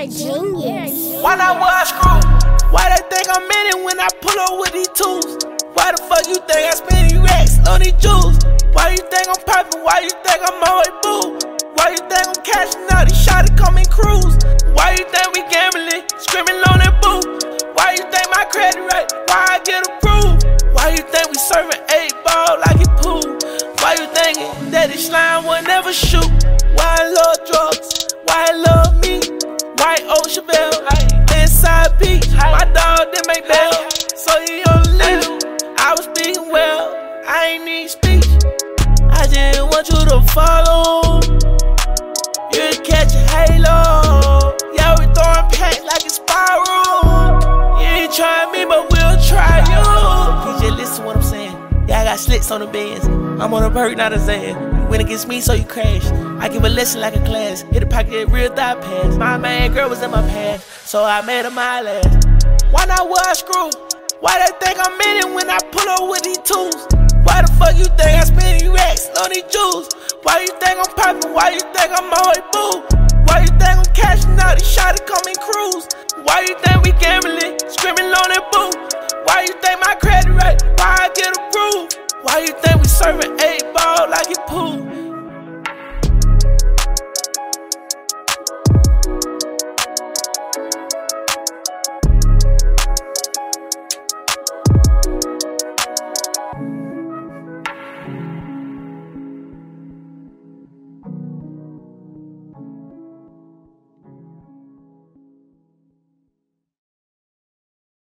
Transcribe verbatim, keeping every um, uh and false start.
a genius. Why not where I screw? Why they think I'm in it when I pull up with these tools? Why the fuck you think I spend these racks on these jewels? Why you think I'm poppin'? Why you think I'm always boo? Why you think I'm cashing out these shots come in cruise? Why you think we gambling, screaming on that boo? Why you think my credit rate? Why I get approved? Why you think we serving eight ball like it pool? Why you thinking that this slime will never shoot? Why I love drugs? Why I love me? White Ocean Bell, inside beach. My dog didn't make bail, so he on the list. I was speaking well, I ain't need speech. I just want you to follow. You catch a halo. Yeah, we throwing packs like a spiral. You ain't trying me, but we'll try you. You just listen to what I'm saying. Yeah, I got slits on the bends. I'm on a bird, not a Zan. You went against me, so you crash. I give a lesson like a class. Hit a pocket, real thigh pass. My main girl was in my past, so I made her my last. Why not where I screw? Why they think I'm in it when I pull up with these tools? Why the fuck you think I spend these racks on these jewels? Why you think I'm poppin'? Why you think I'm always boo? Why you think I'm cashing out these shots come in cruise? Why you think we gambling, screaming on that boo? Why you think my credit rate? Why I get approved? Why you think we serving